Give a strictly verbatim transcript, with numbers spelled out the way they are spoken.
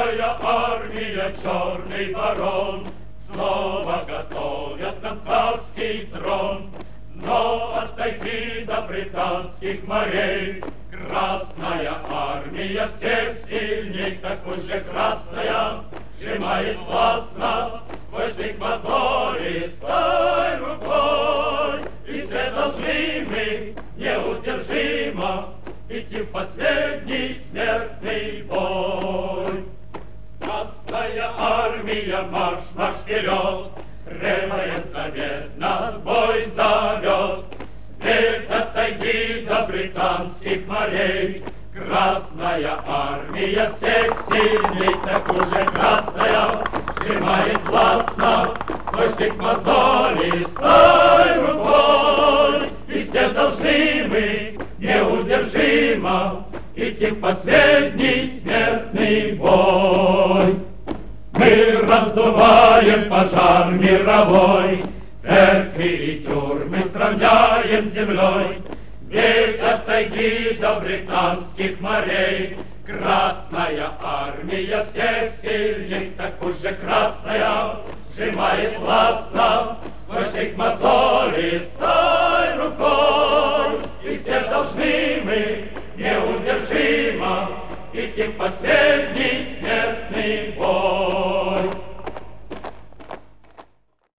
Красная армия, черный барон, снова готовят нам царский трон. Но отойти до британских морей, Красная армия всех сильней, так уже красная, сжимает властно свой штык мозолистой рукой. И все должны мы неудержимо идти в последний смертный бой. Красная армия, марш, марш вперед, Ревает совет, нас бой зовет. Ведь отойди до британских морей, Красная армия всех сильней, так уже красная, сжимает властно свой штык мозолистой рукой. И все должны мы неудержимо идти в последний смертный бой. Мы раздуваем пожар мировой, церкви и тюрьмы сравняем с землей. Ведь отойди до британских морей, Красная армия всех сильней, так уже красная, сжимает властно свой штык мозолистой рукой. И все должны мы неудержимо идти в последний